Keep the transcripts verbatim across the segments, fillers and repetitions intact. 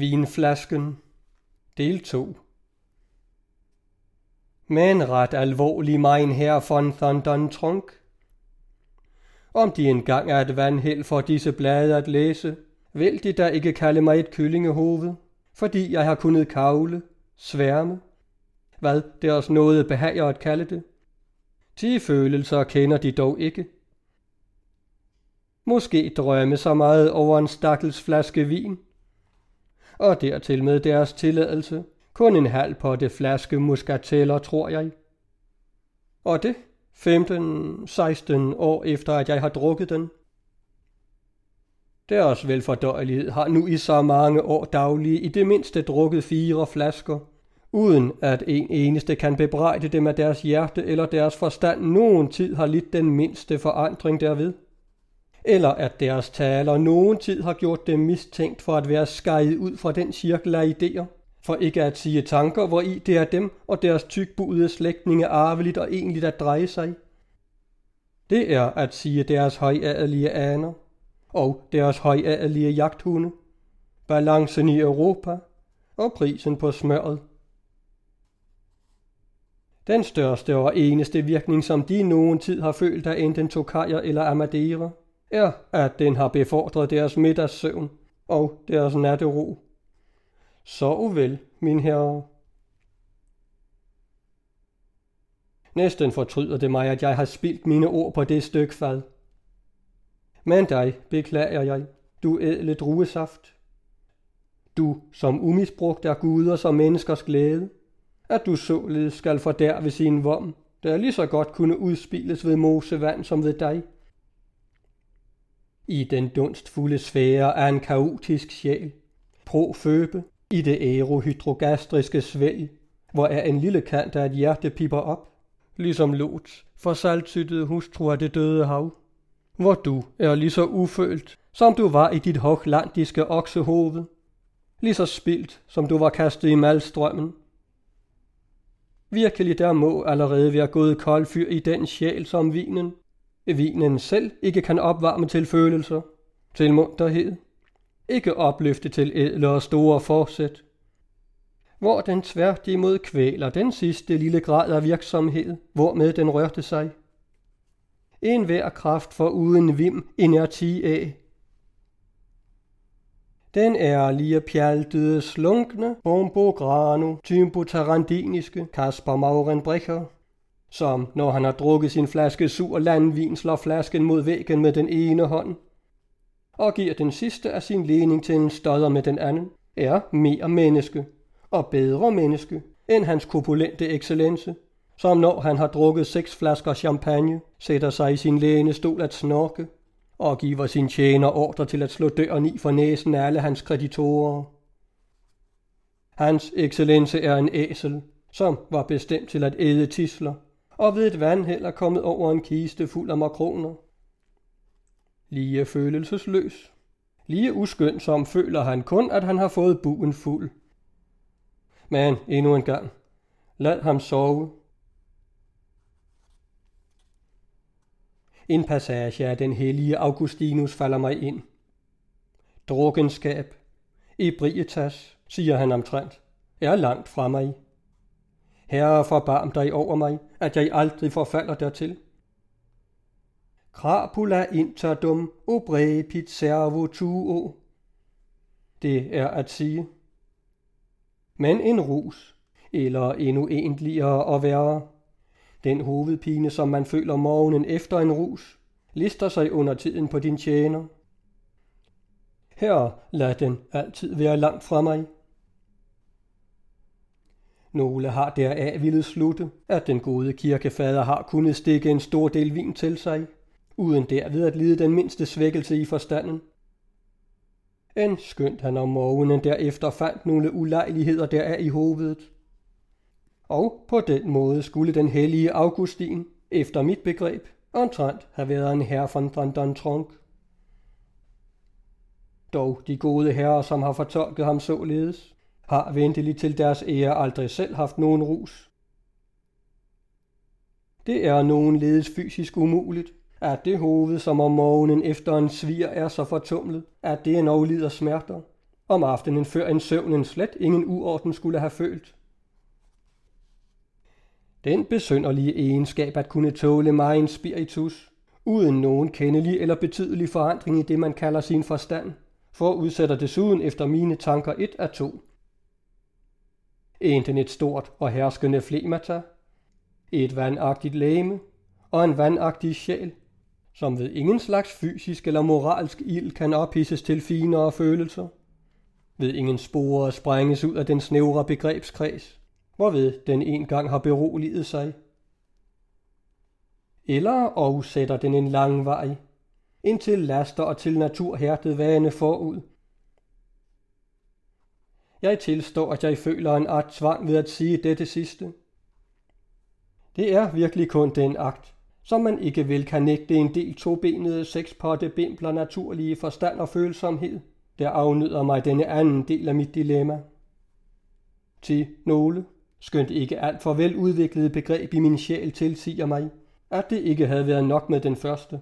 Vinflasken. Del to. Men ret alvorlig, mein herr von Thundern-Tronk. Om de engang er et vandheld for disse blade at læse, vil de da ikke kalde mig et kyllingehoved, fordi jeg har kunnet kavle, sværme, hvad deres nåde behager at kalde det. De følelser kender de dog ikke. Måske drømme så meget over en stakkels flaske vin, og dertil med deres tilladelse kun en halv potte flaske muskateller, tror jeg. Og det femten seksten år efter, at jeg har drukket den. Deres velfordøjelighed har nu i så mange år daglige i det mindste drukket fire flasker, uden at en eneste kan bebrejde dem, at deres hjerte eller deres forstand nogen tid har lidt den mindste forandring derved, eller at deres taler nogen tid har gjort dem mistænkt for at være skejet ud fra den cirkel af idéer, for ikke at sige tanker, hvor i det er dem og deres tykbudede slægtninge arveligt og egentligt at dreje sig. Det er at sige deres højadelige aner og deres højadelige jagthunde, balancen i Europa og prisen på smøret. Den største og eneste virkning, som de nogen tid har følt af enten Tokajer eller Amadera, er, at den har befordret deres middagssøvn og deres nattero. Sov vel, min herre. Næsten fortryder det mig, at jeg har spildt mine ord på det stykke fad. Men dig beklager jeg, du ædle druesaft. Du, som umisbrugt er guders og menneskers glæde, at du således skal fordærve sin vom, der lige så godt kunne udspilles ved mosevand som ved dig. I den dunstfulde sfære af en kaotisk sjæl, proføbe, i det aerohydrogastriske svælg, hvor er en lille kant af et hjerte pipper op, ligesom Lots for saltsyttede hustru af det døde hav, hvor du er lige så ufølt, som du var i dit hochlandiske oksehoved, lige så spildt, som du var kastet i malstrømmen. Virkelig der må allerede være gået kold fyr i den sjæl som vinen, vinen selv ikke kan opvarme til følelser, til munterhed, ikke opløfte til ædle og store forsæt, hvor den tværtimod kvæler den sidste lille grad af virksomhed, hvormed den rørte sig. En hver kraft for uden vim inerti af. Den ærlige, pjaltede, slunkne, bombograno, tymbotarandiniske Kasper Maurenbrecher, som, når han har drukket sin flaske sur landvin, slår flasken mod væggen med den ene hånd, og giver den sidste af sin lening til en stodder med den anden, er mere menneske og bedre menneske end hans korpulente excellence, som når han har drukket seks flasker champagne, sætter sig i sin lænestol at snorke og giver sin tjener ordre til at slå døren i for næsen af alle hans kreditorer. Hans excellence er en æsel, som var bestemt til at æde tisler, og ved et vandheld er kommet over en kiste fuld af makroner. Lige følelsesløs, lige uskønsom føler han kun, at han har fået buen fuld. Men endnu en gang, lad ham sove. En passage af den hellige Augustinus falder mig ind. Drukkenskab, ebrietas, siger han omtrent, er langt fra mig. Herre, forbarm dig over mig, at jeg aldrig forfalder dertil. Crapula interdum obrepit servo tuo. Det er at sige. Men en rus, eller endnu egentligere og værre, den hovedpine, som man føler morgenen efter en rus, lister sig under tiden på din tjener. Herre, lad den altid være langt fra mig. Nogle har deraf ville slutte, at den gode kirkefader har kunnet stikke en stor del vin til sig, uden derved at lide den mindste svækkelse i forstanden. En skønt han om morgenen derefter fandt nogle ulejligheder deraf i hovedet. Og på den måde skulle den hellige Augustin, efter mit begreb, omtrent have været en herre von Thundern-Tronk. Dog de gode herrer, som har fortolket ham således, har venteligt til deres ære aldrig selv haft nogen rus. Det er nogenledes fysisk umuligt, at det hoved, som om morgenen efter en svir er så fortumlet, at det endnu lider smerter, om aftenen før en søvnen slet ingen uorden skulle have følt. Den besynderlige egenskab at kunne tåle megen spiritus, uden nogen kendelig eller betydelig forandring i det, man kalder sin forstand, forudsætter desuden efter mine tanker et af to. Enten et stort og herskende flemata, et vandagtigt legeme og en vandagtig sjæl, som ved ingen slags fysisk eller moralsk ild kan ophidses til finere følelser, ved ingen sporer sprænges ud af den snævre begrebskreds, hvorved den engang har beroliget sig. Eller og sætter den en lang vej, indtil laster og til naturhærdet vane forud. Jeg tilstår, at jeg føler en art tvang ved at sige dette sidste. Det er virkelig kun den akt, som man ikke vil kan nægte en del tobenede sekspotte bimbler naturlige forstand og følsomhed, der afnyder mig denne anden del af mit dilemma. Til nogle, skønt ikke alt for veludviklede begreb i min sjæl tilsiger mig, at det ikke havde været nok med den første.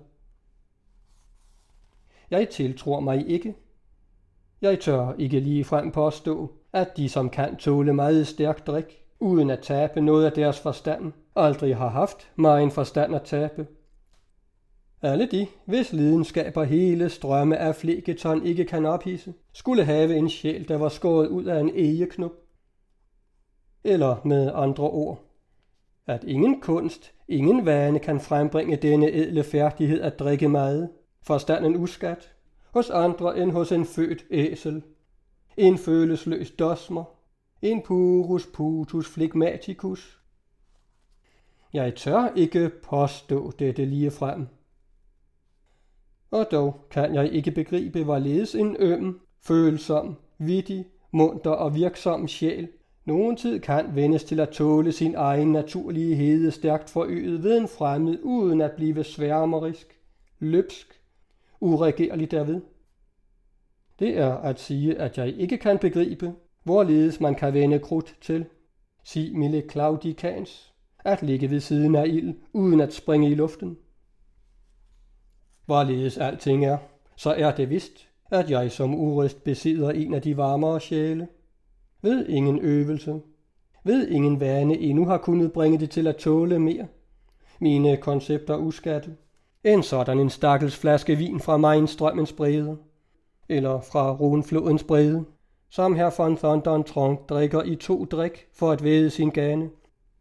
Jeg tiltror mig ikke. Jeg tør ikke ligefrem påstå, at de, som kan tåle meget stærk drik, uden at tabe noget af deres forstand, aldrig har haft megen forstand at tabe. Alle de, hvis lidenskaber hele strømme af flegeton ikke kan ophidse, skulle have en sjæl, der var skåret ud af en egeknup. Eller med andre ord, at ingen kunst, ingen vane kan frembringe denne edle færdighed at drikke meget, forstanden uskat, hos andre end hos en født æsel, en følesløs dosmer, en purus putus flegmaticus. Jeg tør ikke påstå dette lige frem. Og dog kan jeg ikke begribe, hvorledes en øm, følsom, vittig, munter og virksom sjæl nogen tid kan vendes til at tåle sin egen naturlige hede stærkt forøget ved en fremmed, uden at blive sværmerisk, løbsk, uregerlig derved. Det er at sige, at jeg ikke kan begribe, hvorledes man kan vende krudt til, simile claudicans, at ligge ved siden af ild, uden at springe i luften. Hvorledes alting er, så er det vist, at jeg som urist besidder en af de varmere sjæle. Ved ingen øvelse, ved ingen vane endnu har kunnet bringe det til at tåle mere, mine koncepter uskatte, end sådan en stakkels flaske vin fra Mainstrømmens brede, eller fra Rhonflodens brede, som herr von Thundern Tronk drikker i to drik for at væde sin gane.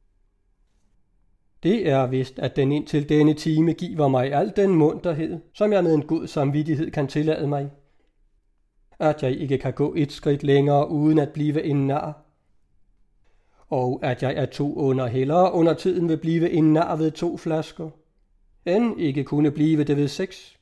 Det er vist, at den indtil denne time giver mig al den munterhed, som jeg med en god samvittighed kan tillade mig. At jeg ikke kan gå et skridt længere uden at blive en nar. Og at jeg af to under hellere under tiden vil blive en nar ved to flasker, end ikke kunne blive det ved seks.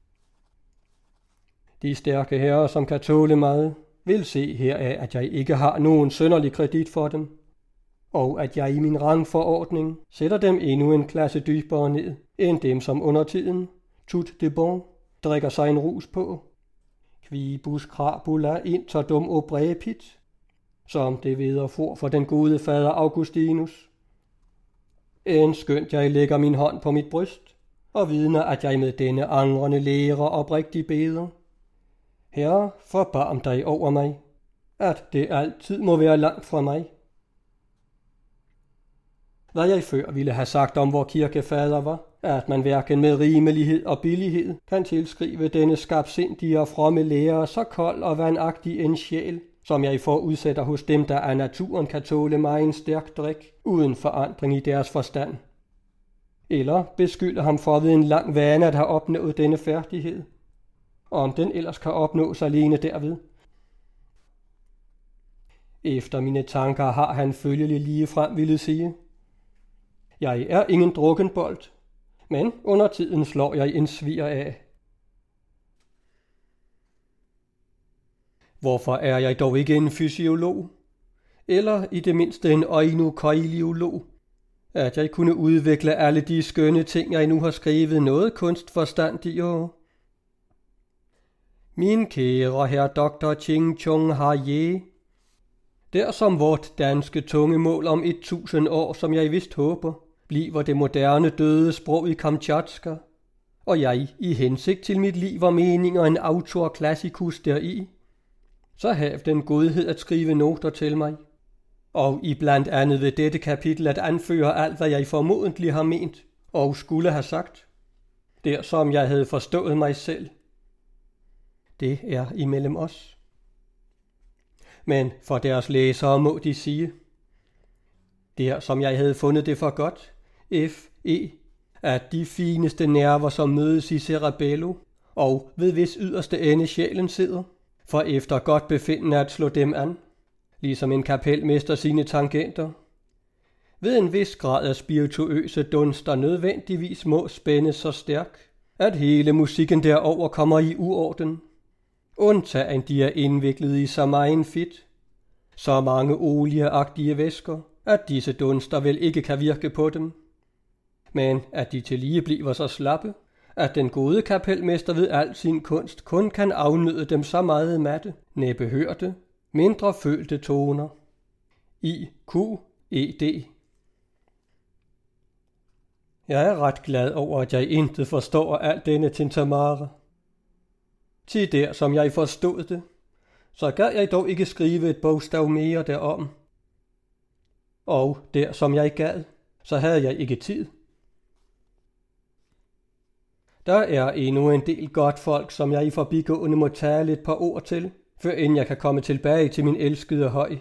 De stærke herrer, som kan tåle meget, vil se heraf, at jeg ikke har nogen synderlig kredit for dem, og at jeg i min rangforordning sætter dem endnu en klasse dybere ned, end dem, som under tiden, tout de bon, drikker sig en rus på. Quibus crapula interdum obrepit, som det vederfor for den gode fader Augustinus. End skønt jeg lægger min hånd på mit bryst, og vidner, at jeg med denne angrende lærer oprigtigt beder. Herre, forbarm dig over mig, at det altid må være langt fra mig. Hvad jeg før ville have sagt om vor kirkefader var, at man hverken med rimelighed og billighed kan tilskrive denne skabsindige og fromme lærer så kold og vandagtig en sjæl, som jeg forudsætter hos dem, der af naturen kan tåle mig en stærk drik, uden forandring i deres forstand. Eller beskylde ham for ved en lang vane at have opnået denne færdighed, om den ellers kan opnås alene derved. Efter mine tanker har han følgelig ligefrem ville sige: Jeg er ingen drukkenbold, men under tiden slår jeg en svir af. Hvorfor er jeg dog ikke en fysiolog, eller i det mindste en oinokoiliolog, at jeg kunne udvikle alle de skønne ting, jeg nu har skrevet noget kunstforstandigere? Min kære herr doktor Ching Chung Har-Ye, der som vort danske tungemål om et tusind år, som jeg vist håber, bliver det moderne døde sprog i Kamtjatka, og jeg i hensigt til mit liv og meninger en autor classicus deri, så hav den godhed at skrive noter til mig, og i blandt andet ved dette kapitel at anføre alt, hvad jeg formodentlig har ment og skulle have sagt, der som jeg havde forstået mig selv. Det er imellem os. Men for deres læsere må de sige, der som jeg havde fundet det for godt, F E, at de fineste nerver, som mødes i cerebello, og ved hvis yderste ende sjælen sidder, for efter godt befindende at slå dem an, ligesom en kapelmester sine tangenter, ved en vis grad af spirituøse dunster nødvendigvis må spændes så stærk, at hele musikken derover kommer i uorden, undtagen de er indviklet i så meget fedt, så mange olieagtige væsker, at disse dunster vel ikke kan virke på dem, men at de tillige bliver så slappe, at den gode kapelmester ved al sin kunst kun kan afnyde dem så meget matte, næppe hørte, mindre følte toner. I Q E D. Jeg er ret glad over, at jeg intet forstår alt denne tintamara. Til der, som jeg forstod det, så gad jeg dog ikke skrive et bogstav mere derom. Og der, som jeg gad, så havde jeg ikke tid. Der er endnu en del godt folk, som jeg i forbigående må tale et par ord til, før end jeg kan komme tilbage til min elskede høj.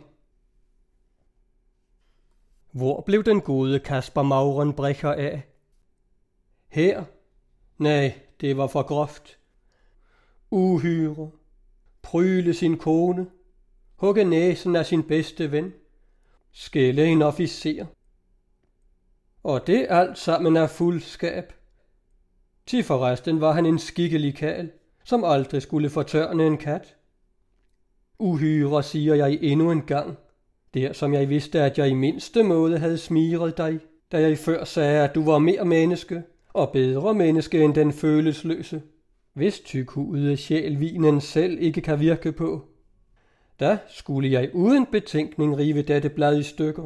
Hvor blev den gode Kasper Maurenbrecher af? Her? Nej, det var for groft. Uhyre. Pryle sin kone. Hugge næsen af sin bedste ven. Skælde en officer. Og det alt sammen er fuldskab. Til forresten var han en skikkelig karl, som aldrig skulle fortørne en kat. Uhyre, siger jeg endnu en gang, der som jeg vidste, at jeg i mindste måde havde smiret dig, da jeg før sagde, at du var mere menneske og bedre menneske end den følelsløse, hvis tykhudede sjælvinen selv ikke kan virke på. Da skulle jeg uden betænkning rive dette blad i stykker.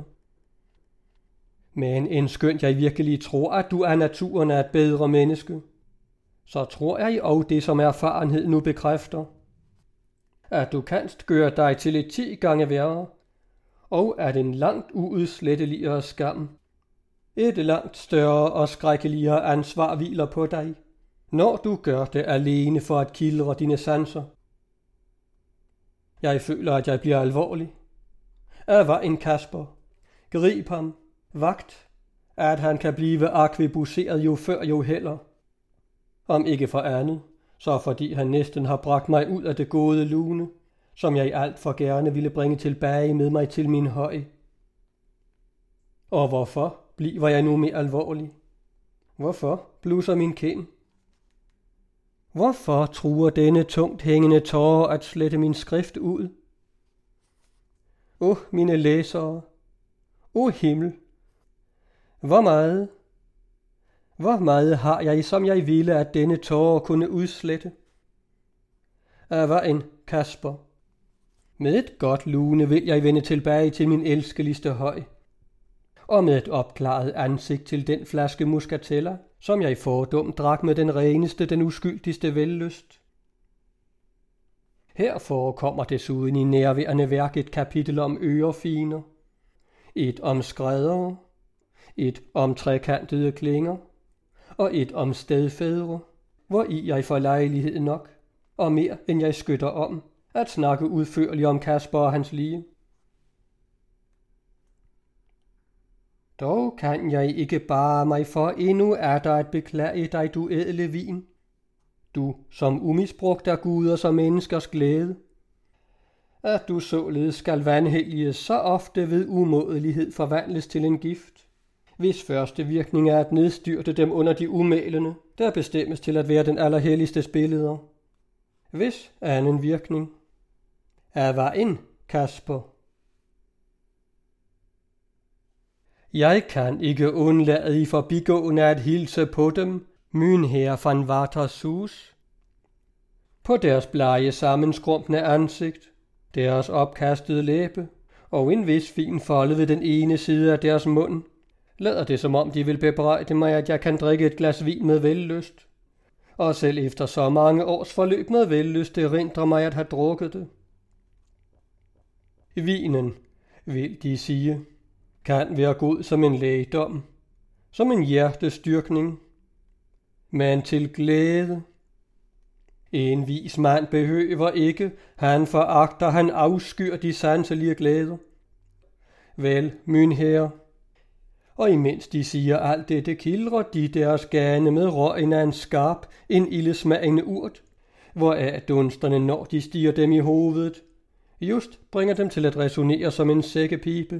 Men endskønt jeg virkelig tror, at du af naturen er et bedre menneske, så tror jeg og det, som erfarenhed nu bekræfter, at du kanst gøre dig til et ti gange værre, og at en langt uudsletteligere skam, et langt større og skrækkeligere ansvar hviler på dig, når du gør det alene for at kildre dine sanser. Jeg føler, at jeg bliver alvorlig. Af var en Kasper. Grib ham. Vagt. At han kan blive akvibuseret jo før jo heller. Om ikke for andet, så fordi han næsten har bragt mig ud af det gode lune, som jeg alt for gerne ville bringe tilbage med mig til min høj. Og hvorfor bliver jeg nu mere alvorlig? Hvorfor blusser min kind? Hvorfor truer denne tungt hængende tårer at slette min skrift ud? Åh, mine læsere! Åh, himmel! Hvor meget? Hvor meget har jeg, som jeg ville, at denne tårer kunne udslette? Jeg var en Kasper. Med et godt lune vil jeg vende tilbage til min elskeligste høj, og med et opklaret ansigt til den flaske muscatella, som jeg fordumt drak med den reneste, den uskyldigste vellyst. Her forekommer desuden i nærværende værk et kapitel om ørefiner, et om skræddere, et om trekantede klinger, og et om stedfædre, hvor i jeg får lejlighed nok, og mere end jeg skytter om, at snakke udførligt om Kasper og hans lige. Dog kan jeg ikke bare mig for endnu er der at beklage dig, du ædle vin, du som umisbrugt af guders og menneskers glæde, at du således skal vanhellige så ofte ved umådelighed forvandles til en gift, hvis første virkning er at nedstyrte dem under de umælende, der bestemmes til at være den allerhelligste billeder. Hvis anden virkning er var en Kasper. Jeg kan ikke undlade i forbigående at hilse på dem, myn herre van Watershus. På deres blege sammenskrumpne ansigt, deres opkastede læbe og en vis fin folde ved den ene side af deres mund, lader det som om de vil bebrejde mig, at jeg kan drikke et glas vin med vellyst. Og selv efter så mange års forløb med vellyst erindrer mig at have drukket det. Vinen, vil de sige, kan være god som en lægedom, som en hjertestyrkning, men til glæde. En vis mand behøver ikke, han foragter, han afskyr de sanselige glæder. Vel, min herre, og imens de siger alt dette, kildrer de deres gane med røgen af en skarp, en ildesmagende urt, hvoraf dunsterne, når de stiger dem i hovedet, just bringer dem til at resonere som en sækkepibe.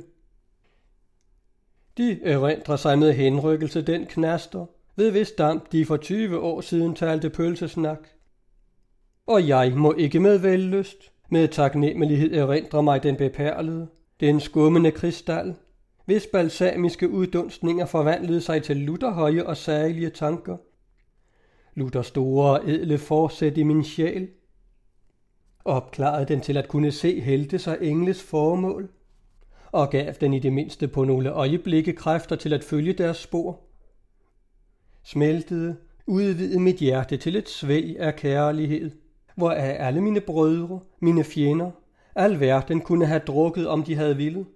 De erindrer sig med henrykkelse den knaster, ved hvis damp de for tyve år siden talte pølsesnak. Og jeg må ikke med vellyst, med taknemmelighed erindre mig den beperlede, den skummende kristal, hvis balsamiske uddunstninger forvandlede sig til lutterhøje og sagelige tanker. Lutter store og edle forsæt i min sjæl. Opklarede den til at kunne se heltes og engles formål, og gav den i det mindste på nogle øjeblikke kræfter til at følge deres spor. Smeltede, udvidede mit hjerte til et svæg af kærlighed, hvoraf alle mine brødre, mine fjender, al verden kunne have drukket, om de havde villet.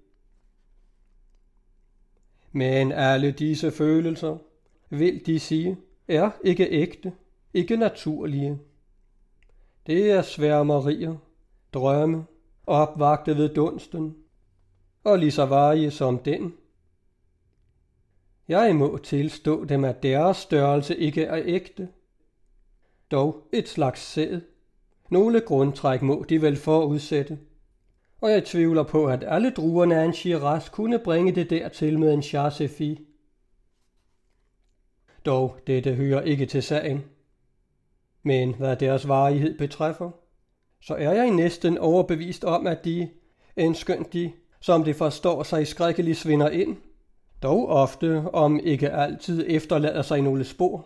Men alle disse følelser, vil de sige, er ikke ægte, ikke naturlige. Det er sværmerier, drømme, opvagte ved dunsten, og lige så varige som den. Jeg må tilstå dem, at deres størrelse ikke er ægte, dog et slags sæd. Nogle grundtræk må de vel forudsætte, og jeg tvivler på, at alle druerne af en Shiraz kunne bringe det dertil med en Charsefi. Dog dette hører ikke til sagen. Men hvad deres varighed betræffer, så er jeg næsten overbevist om, at de, endskønt de, som det forstår sig, skrækkeligt svinder ind, dog ofte, om ikke altid, efterlader sig nogle spor.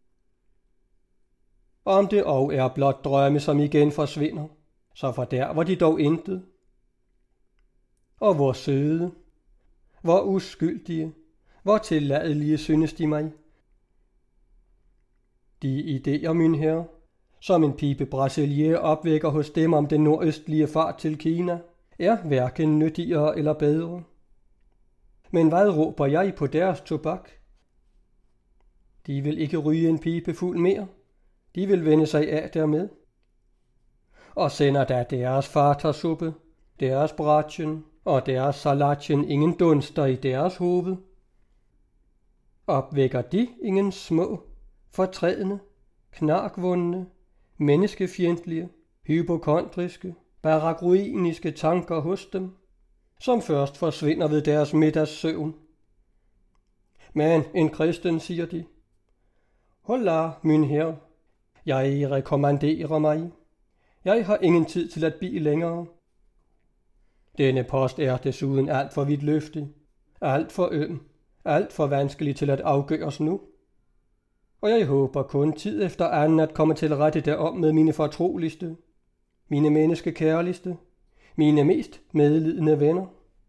Om det og er blot drømme, som igen forsvinder, så fordærver de dog intet. Og hvor søde, hvor uskyldige, hvor tilladelige synes de mig. De idéer, min herre, som en pibe brasilier opvækker hos dem om den nordøstlige fart til Kina, er hverken nyttigere eller bedre. Men hvad råber jeg på deres tobak? De vil ikke ryge en pibe fuld mere. De vil vende sig af dermed. Og sender da deres fartersuppe, deres bratjen og deres salatjen ingen dunster i deres hoved? Opvækker de ingen små, fortrædende, knarkvundne, menneskefjendtlige, hypokondriske, barakruiniske tanker hos dem, som først forsvinder ved deres middagssøvn? Men en kristen, siger de. Hola, min herre, jeg rekommanderer mig. Jeg har ingen tid til at blive længere. Denne post er desuden alt for vidtløftig, alt for øm, alt for vanskelig til at afgøres nu. Og jeg håber kun tid efter anden at komme til rette derom med mine fortroligste, mine menneskekærligste, mine mest medlidende venner.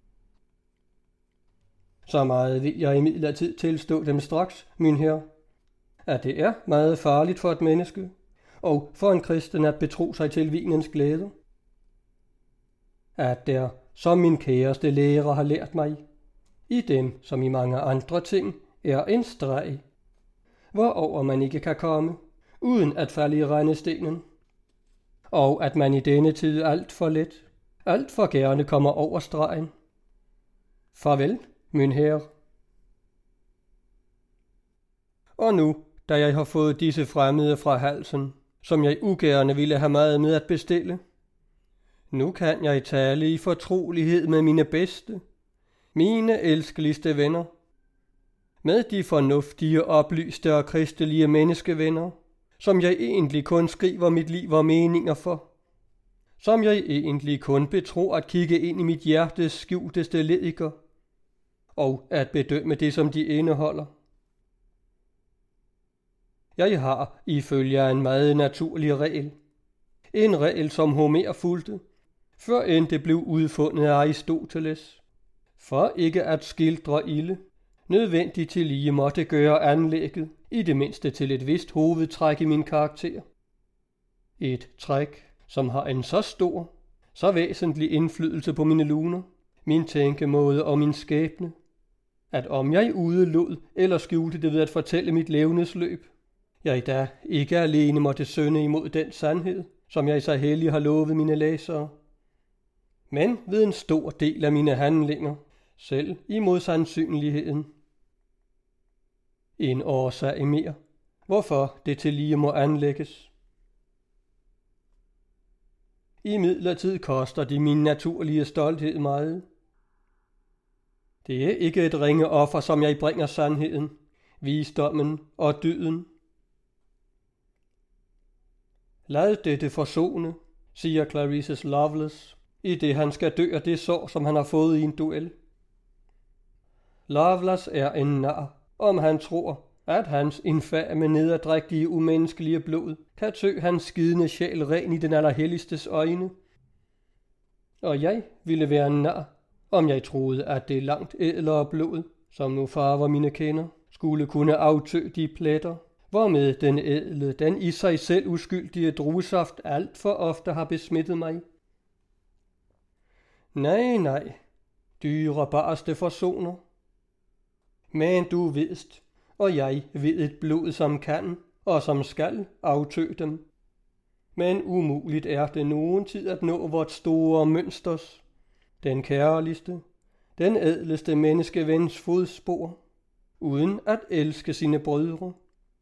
Så meget vil jeg imidlertid tilstå dem straks, min herre, at det er meget farligt for et menneske, og for en kristen at betro sig til vinens glæde. At der, som min kæreste lærer har lært mig, i dem som i mange andre ting, er en streg, hvorover man ikke kan komme, uden at falde i rendestenen, og at man i denne tid alt for let, alt for gerne kommer over stregen. Farvel, min herre. Og nu, da jeg har fået disse fremmede fra halsen, som jeg ugerne ville have meget med at bestille, nu kan jeg tale i fortrolighed med mine bedste, mine elskeligste venner, med de fornuftige, oplyste og kristelige menneskevenner, som jeg egentlig kun skriver mit liv og meninger for, som jeg egentlig kun betror at kigge ind i mit hjertes skjulteste lediker, og at bedømme det, som de indeholder. Jeg har, ifølge en meget naturlig regel, en regel, som Homer fulgte, før end det blev udfundet af Aristoteles, for ikke at skildre ilde, nødvendigt til lige måtte gøre anlægget, i det mindste til et vist hovedtræk i min karakter. Et træk, som har en så stor, så væsentlig indflydelse på mine luner, min tænkemåde og min skæbne, at om jeg udelod eller skjulte det ved at fortælle mit levnedsløb, jeg i dag ikke alene måtte synde imod den sandhed, som jeg så hellig har lovet mine læsere, men ved en stor del af mine handlinger, selv imod sandsynligheden. En årsag mere, hvorfor det til lige må anlægges. I midlertid koster de min naturlige stolthed meget. Det er ikke et ringe offer, som jeg bringer sandheden, visdommen og dyden. Lad dette forsone, siger Clarice Lovelace, i det han skal dø af det sår, som han har fået i en duel. Lovelace er en nar, om han tror, at hans infame, nederdrægtige, umenneskelige blod kan tø hans skidende sjæl ren i den allerhelligstes øjne. Og jeg ville være en nar, om jeg troede, at det langt ædlere blod, som nu farver mine kender, skulle kunne aftø de pletter, hvormed den ædle, den i sig selv uskyldige druesaft alt for ofte har besmittet mig. Nej, nej, dyrebareste forsoner. Men du vidst, og jeg ved et blod, som kan og som skal aftø dem. Men umuligt er det nogen tid at nå vort store mønsters, den kærligste, den ædleste menneskevens fodspor, uden at elske sine brødre.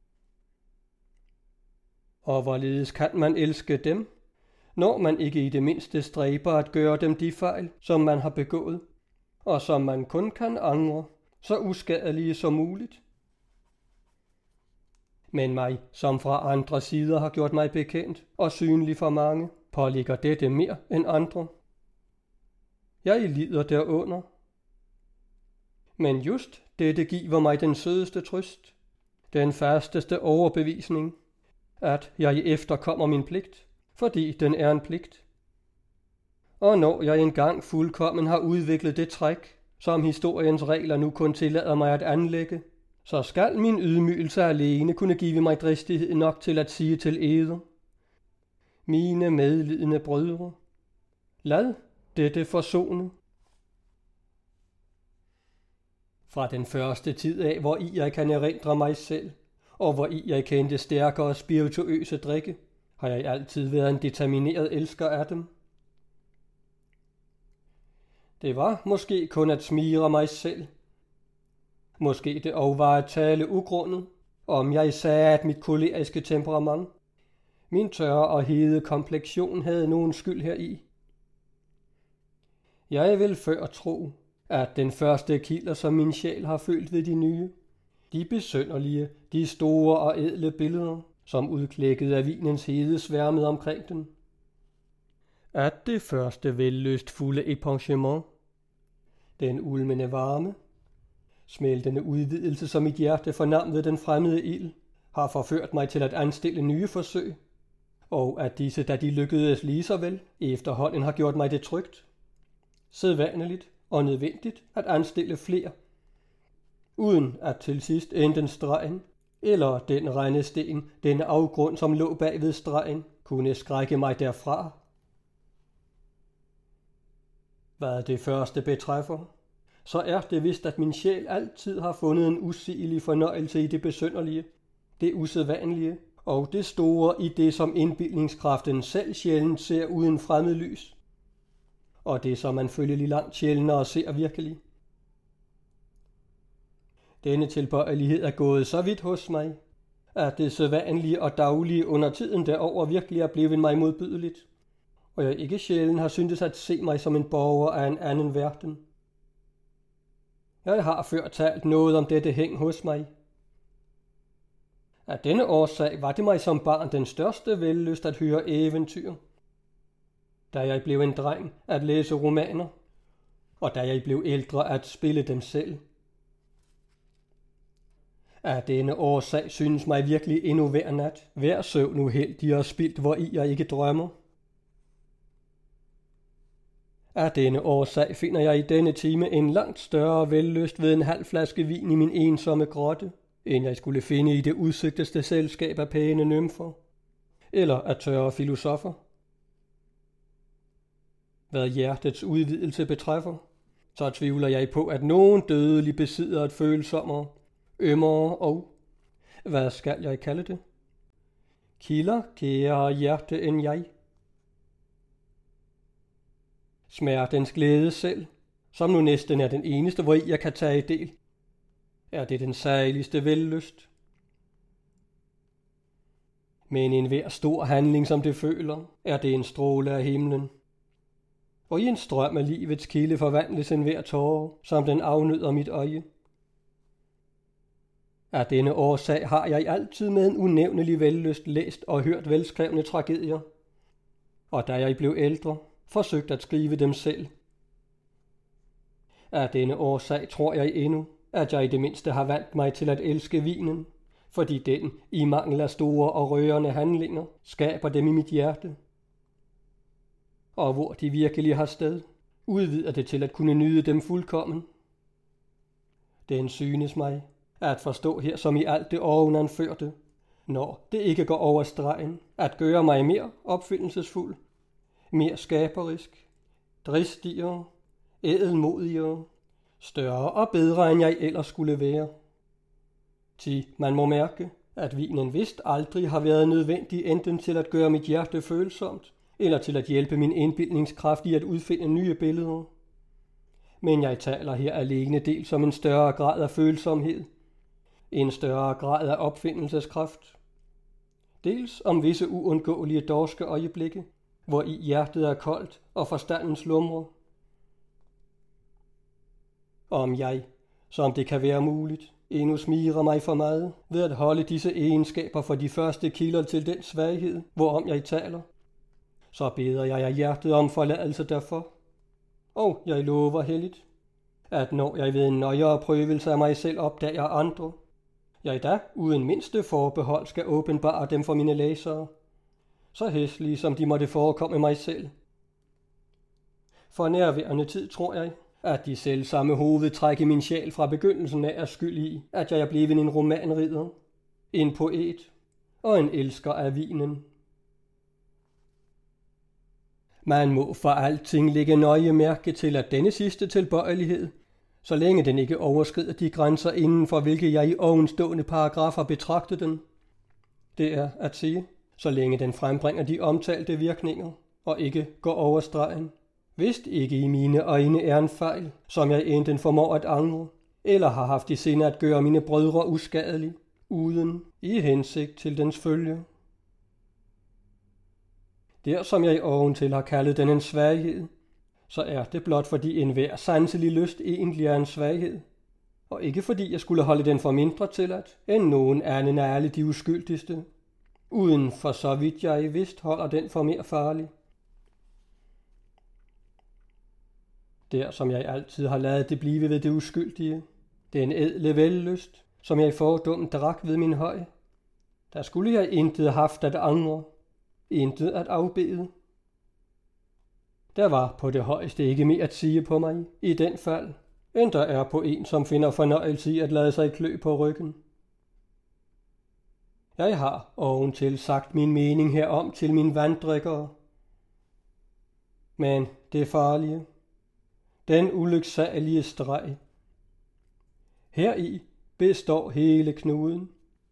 Og hvorledes kan man elske dem, når man ikke i det mindste stræber at gøre dem de fejl, som man har begået, og som man kun kan angre, så uskadelige som muligt? Men mig, som fra andre sider har gjort mig bekendt og synlig for mange, påligger dette mere end andre. Jeg lider derunder. Men just dette giver mig den sødeste trøst, den fasteste overbevisning, at jeg efterkommer min pligt, fordi den er en pligt. Og når jeg engang fuldkommen har udviklet det træk, som historiens regler nu kun tillader mig at anlægge, så skal min ydmygelse alene kunne give mig dristighed nok til at sige til eder: mine medlidende brødre, lad dette forsone. Fra den første tid af, hvor i jeg kan erindre mig selv, og hvor i jeg kendte stærkere spirituøse drikke, har jeg altid været en determineret elsker af dem. Det var måske kun at smire mig selv. Måske det også var at tale ugrundet, om jeg sagde, at mit koleriske temperament, min tørre og hede kompleksion havde nogen skyld heri. Jeg vil før tro, at den første kilder, som min sjæl har følt ved de nye, de besynderlige, de store og ædle billeder, som udklækket af vinens hede sværmede omkring den. At det første vellystfulde epanchement, den ulmende varme, smeltende udvidelse, som mit hjerte fornam ved den fremmede ild, har forført mig til at anstille nye forsøg, og at disse, da de lykkedes lige så vel, efterhånden har gjort mig det trygt, sædvanligt og nødvendigt at anstille flere, uden at til sidst enten stregen, eller den regnesten, den afgrund, som lå bag ved stregen, kunne skrække mig derfra. Hvad det første betræffer, så er det vist, at min sjæl altid har fundet en usigelig fornøjelse i det besynderlige, det usædvanlige og det store i det, som indbildningskraften selv sjældent ser uden fremmed lys, og det, som man følgelig langt sjældnere ser virkelig. Denne tilbøjelighed er gået så vidt hos mig, at det sædvanlige og daglige under tiden derover virkelig er blevet mig modbydeligt, og jeg ikke sjældent har syntes at se mig som en borger af en anden verden. Jeg har før talt noget om dette hæng hos mig. Af denne årsag var det mig som barn den største vellyst at høre eventyr, da jeg blev en dreng at læse romaner, og da jeg blev ældre at spille dem selv. Af denne årsag synes mig virkelig endnu hver nat, hver søvn uheldig og spildt, hvor i jeg ikke drømmer. Af denne årsag finder jeg i denne time en langt større vellyst ved en halv flaske vin i min ensomme grotte, end jeg skulle finde i det udsigteste selskab af pæne nymfer, eller af tørre filosofer. Hvad hjertets udvidelse betræffer, så tvivler jeg på, at nogen dødelig besidder et følsommere, ømmere og, hvad skal jeg kalde det? Kilder, kære hjerte end jeg. Smertens glæde selv, som nu næsten er den eneste, hvor jeg kan tage del, er det den saligste vellyst. Men en hver stor handling, som det føler, er det en stråle af himlen. Og i en strøm af livets kilde forvandles en hver tåre, som den afnyder mit øje. Af denne årsag har jeg altid med en unævnelig vellyst læst og hørt velskrevne tragedier, og da jeg blev ældre, forsøgt at skrive dem selv. Af denne årsag tror jeg endnu, at jeg i det mindste har vant mig til at elske vinen, fordi den, i mangel af store og rørende handlinger, skaber dem i mit hjerte. Og hvor de virkelig har sted, udvider det til at kunne nyde dem fuldkommen. Den synes mig at forstå her som i alt det ovenanførte, når det ikke går over stregen, at gøre mig mere opfindelsesfuld, mere skaberisk, dristigere, ædelmodigere, større og bedre end jeg ellers skulle være. Ti, man må mærke, at vinen vist aldrig har været nødvendig enten til at gøre mit hjerte følsomt, eller til at hjælpe min indbildningskraft i at udfinde nye billeder. Men jeg taler her alene dels om en større grad af følsomhed, en større grad af opfindelseskraft, dels om visse uundgåelige dorske øjeblikke, hvor i hjertet er koldt og forstanden slumrer. Om jeg, som det kan være muligt, endnu smirer mig for meget ved at holde disse egenskaber for de første kilder til den svaghed, hvorom jeg taler, så beder jeg af hjertet om forladelse derfor. Og jeg lover helligt, at når jeg ved en nøjere prøvelse af mig selv opdager andre, jeg da uden mindste forbehold skal åbenbare dem for mine læsere, så hæslige som de måtte forekomme mig selv. For nærværende tid tror jeg, at de selvsamme hovedtræk i min sjæl fra begyndelsen af er skyld i, at jeg er blevet en romanridder, en poet og en elsker af vinen. Man må for alting lægge nøje mærke til, at denne sidste tilbøjelighed, så længe den ikke overskrider de grænser inden for hvilke jeg i ovenstående paragrafer betragter den, det er at sige, så længe den frembringer de omtalte virkninger og ikke går over stregen, vist ikke i mine øjne er en fejl, som jeg enten formår at angre, eller har haft i sinde at gøre mine brødre uskadelige, uden i hensigt til dens følge. Der som jeg oventil har kaldet den en svaghed, så er det blot fordi enhver sanselig lyst egentlig er en svaghed, og ikke fordi jeg skulle holde den for mindre tilladt, end nogen anden af alle de uskyldigste, uden for så vidt jeg vist holder den for mere farlig. Der som jeg altid har ladet det blive ved det uskyldige, den ædle vellyst, som jeg fordumt drak ved min høj, der skulle jeg intet haft at angre, intet at afbede. Der var på det højeste ikke mere at sige på mig i den fald, end der er på en, som finder fornøjelse i at lade sig klø på ryggen. Jeg har oventil sagt min mening herom til mine vanddrikkere. Men det farlige, den ulyksalige streg, heri består hele knuden.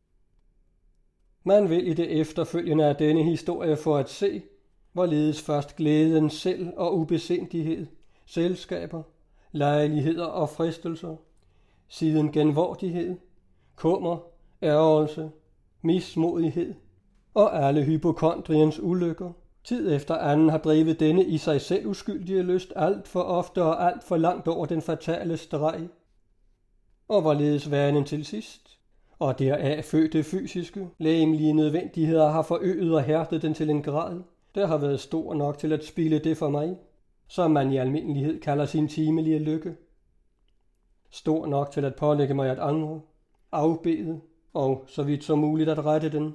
Man vil i det efterfølgende af denne historie for at se, hvorledes først glæden selv og ubesindighed, selskaber, lejligheder og fristelser, siden genvordighed, kummer, ærgelse, mismodighed og alle hypokondriens ulykker, tid efter anden har drevet denne i sig selv uskyldige lyst alt for ofte og alt for langt over den fatale streg, og hvorledes vanen til sidst, og deraf fødte fysiske, lægemlige nødvendigheder har forøget og hærdet den til en grad, der har været stor nok til at spilde det for mig, som man i almindelighed kalder sin timelige lykke. Stor nok til at pålægge mig at angre, afbede og så vidt som muligt at rette den.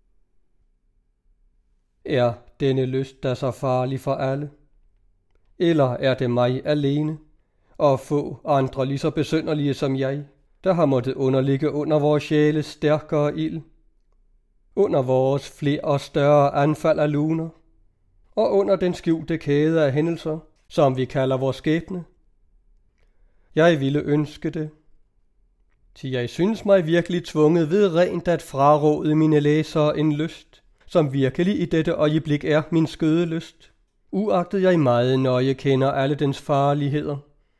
Er denne lyst da så farlig for alle? Eller er det mig alene, og få andre lige så besynderlige som jeg, der har måttet underligge under vores sjæles stærkere ild, under vores flere og større anfald af luner, og under den skjulte kæde af hændelser, som vi kalder vores skæbne. Jeg ville ønske det, til jeg synes mig virkelig tvunget ved rent at fraråde mine læsere en lyst, som virkelig i dette øjeblik er min skødelyst, uagtet jeg meget nøje kender alle dens farligheder.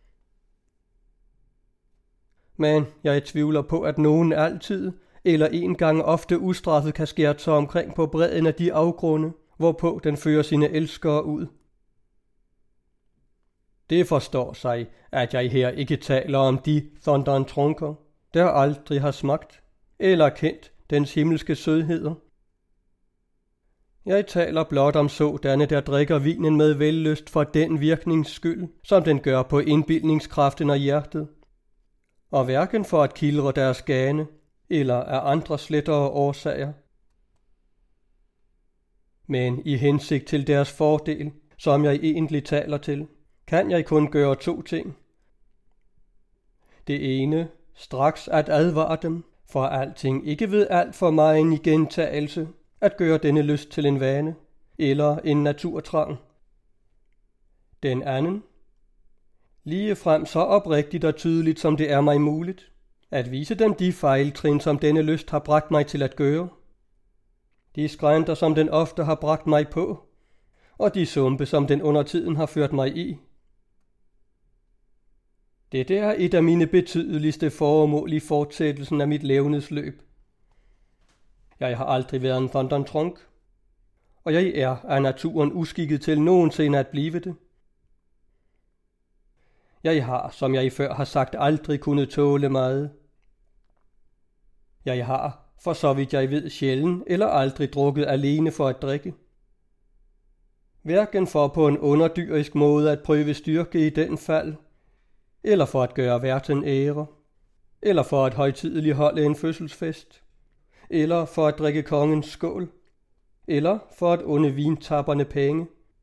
Men jeg tvivler på, at nogen altid, eller en gang ofte ustraffet kan skære sig omkring på bredden af de afgrunde, hvorpå den fører sine elskere ud. Det forstår sig, at jeg her ikke taler om de thundertrunker, der aldrig har smagt eller kendt dens himmelske sødheder. Jeg taler blot om sådanne, der drikker vinen med vellyst for den virknings skyld, som den gør på indbildningskraften og hjertet, og hverken for at kildre deres gane eller af andre slettere årsager, men i hensigt til deres fordel, som jeg egentlig taler til, kan jeg kun gøre to ting. Det ene, straks at advare dem, for alting ikke ved alt for meget i gentagelse, at gøre denne lyst til en vane, eller en naturtrang. Den anden, lige frem så oprigtigt og tydeligt som det er mig muligt, at vise dem de fejltrin, som denne lyst har bragt mig til at gøre, de skrænter, som den ofte har bragt mig på, og de sumpe, som den under tiden har ført mig i. Dette er et af mine betydeligste formål i fortsættelsen af mit levnedsløb. Jeg har aldrig været en thundertrunk, og jeg er af naturen uskikket til nogensinde at blive det. Jeg har, som jeg før har sagt, aldrig kunnet tåle meget. Jeg har, for så vidt jeg ved, sjælden eller aldrig drukket alene for at drikke. Hverken for på en underdyrisk måde at prøve styrke i den fald, eller for at gøre verden ære, eller for at højtideligt holde en fødselsfest, eller for at drikke kongens skål, eller for at unde vintapperne penge.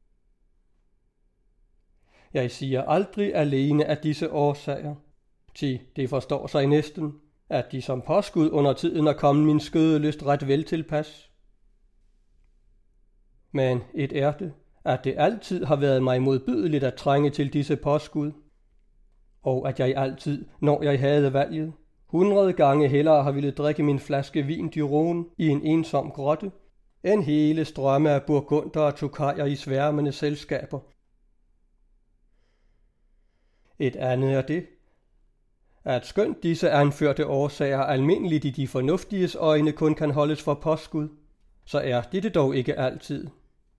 Jeg siger aldrig alene af disse årsager, til det forstår sig næsten, at de som påskud under tiden er kommet min skødelyst ret vel tilpas. Men et er det, at det altid har været mig modbydeligt at trænge til disse påskud, og at jeg altid, når jeg havde valget, hundrede gange hellere har ville drikke min flaske vin du Rhône i en ensom grotte, end hele strømme af burgunder og tokajer i sværmende selskaber. Et andet er det, at skønt disse anførte årsager almindeligt i de fornuftiges øjne kun kan holdes for påskud, så er det dog ikke altid.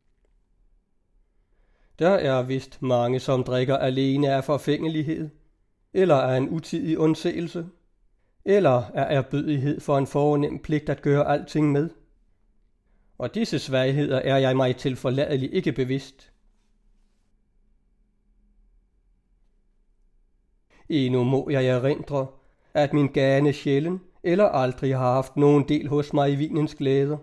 Der er vist mange, som drikker alene af forfængelighed, eller af en utidig undseelse, eller af erbødighed for en fornem pligt at gøre alting med. Og disse svagheder er jeg mig til forladelig ikke bevidst. Endnu må jeg erindre, at min gane sjælen eller aldrig har haft nogen del hos mig i vinens glæder.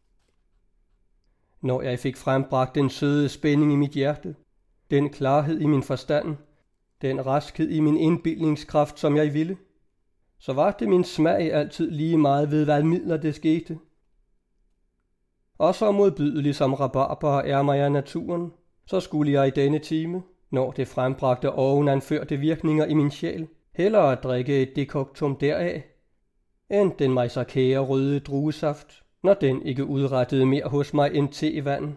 Når jeg fik frembragt den søde spænding i mit hjerte, den klarhed i min forstand, den raskhed i min indbildningskraft, som jeg ville, så var det min smag altid lige meget ved, hvad midler det skete. Og så modbydelig som rabarber er mig af naturen, så skulle jeg i denne time, når det frembragte ovenanførte virkninger i min sjæl, hellere drikke et dekoktum deraf, end den mig så kære røde druesaft, når den ikke udrettede mere hos mig end tevand.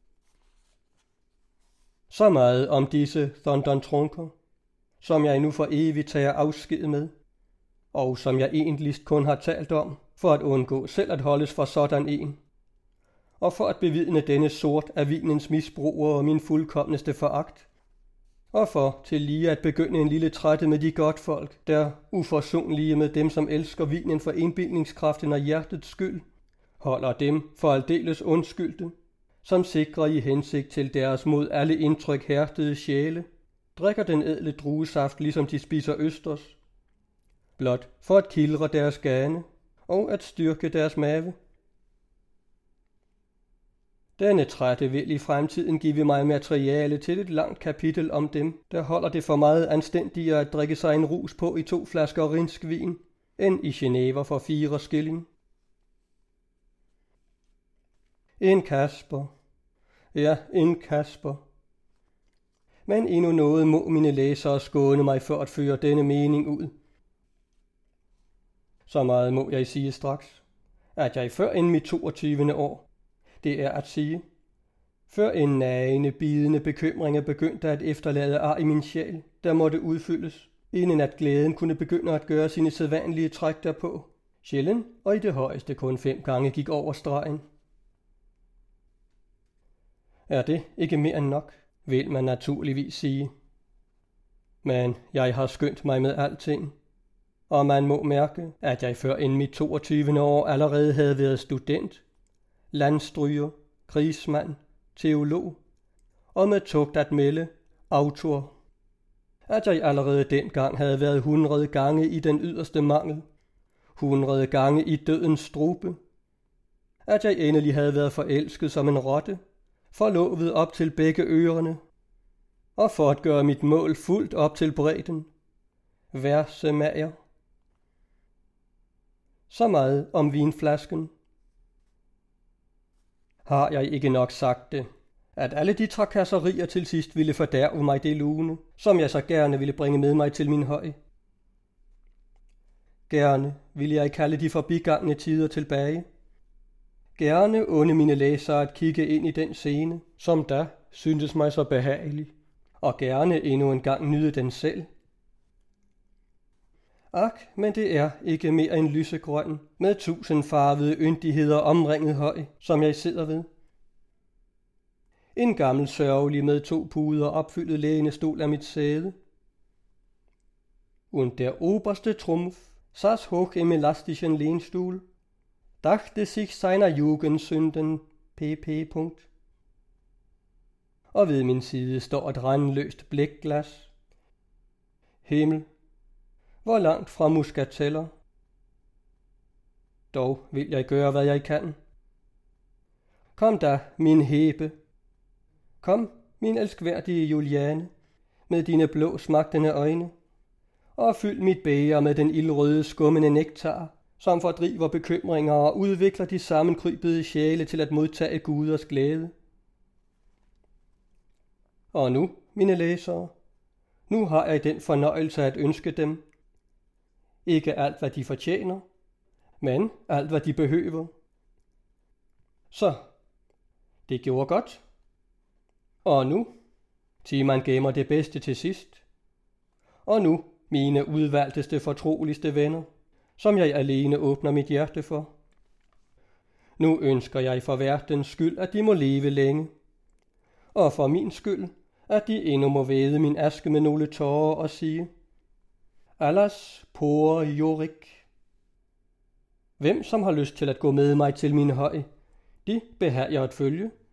Så meget om disse thundertrunker, som jeg nu for evigt tager afsked med, og som jeg egentligst kun har talt om, for at undgå selv at holdes for sådan en, og for at bevidne denne sort af vinens misbrug og min fuldkomneste foragt, og for til lige at begynde en lille trætte med de godtfolk, der uforsonlige med dem, som elsker vinen for indbildningskraften og hjertets skyld, holder dem for aldeles undskyldte, som sikrer i hensigt til deres mod alle indtryk hærdede sjæle, drikker den ædle druesaft, ligesom de spiser østers, blot for at kildre deres gane og at styrke deres mave. Denne trætte vil i fremtiden give mig materiale til et langt kapitel om dem, der holder det for meget anstændigere at drikke sig en rus på i to flasker rinsk vin, end i Geneva for fire skilling. En Kasper, Ja, en Kasper. Men endnu noget må mine læsere skåne mig for at føre denne mening ud. Så meget må jeg sige straks, at jeg før end mit toogtyvende år, det er at sige, før en nagende, bidende bekymring begyndte at efterlade ar i min sjæl, der måtte udfyldes, inden at glæden kunne begynde at gøre sine sædvanlige træk derpå. Sjældent og i det højeste kun fem gange gik over stregen. Er det ikke mere end nok, vil man naturligvis sige. Men jeg har skyndt mig med alting, og man må mærke, at jeg før end mit toogtyvende år allerede havde været student, landstryger, krigsmand, teolog, og med tugt at melde, autor. At jeg allerede dengang havde været hundrede gange i den yderste mangel, hundrede gange i dødens strupe. At jeg endelig havde været forelsket som en rotte, forlovet op til begge ørerne, og for at gøre mit mål fuldt op til bredden, versemager. Så meget om vinflasken. Har jeg ikke nok sagt det, at alle de trakasserier til sidst ville fordærve mig det lune, som jeg så gerne ville bringe med mig til min høj. Gerne ville jeg kalde de forbigangne tider tilbage. Gerne unde mine læsere at kigge ind i den scene, som da syntes mig så behagelig, og gerne endnu en gang nyde den selv. Ak, men det er ikke mere end lysegrøn, med tusindfarvede yndigheder omringet høj, som jeg sidder ved. En gammel sørgelig med to puder opfyldet lænestol af mit sæde. Und der oberste Trumpf saß hoch im elastischen Lehnstuhl, dachte sich seiner Jugendsünden pp. Og ved min side står et randløst blækglas. Himmel, hvor langt fra muskateller. Dog vil jeg gøre, hvad jeg kan. Kom da, min Hebe. Kom, min elskværdige Juliane, med dine blå smagtende øjne, og fyld mit bæger med den ildrøde skummende nektar, som fordriver bekymringer og udvikler de sammenkrybede sjæle til at modtage guders glæde. Og nu, mine læsere, nu har jeg den fornøjelse at ønske dem, ikke alt hvad de fortjener, men alt hvad de behøver. Så, det gjorde godt. Og nu, til man gemmer det bedste til sidst. Og nu, mine udvalgteste fortroligste venner, som jeg alene åbner mit hjerte for. Nu ønsker jeg for verdens skyld, at de må leve længe, og for min skyld, at de endnu må væde min aske med nogle tårer og sige, Alas por Jorik. Hvem som har lyst til at gå med mig til min høj, de behager at følge.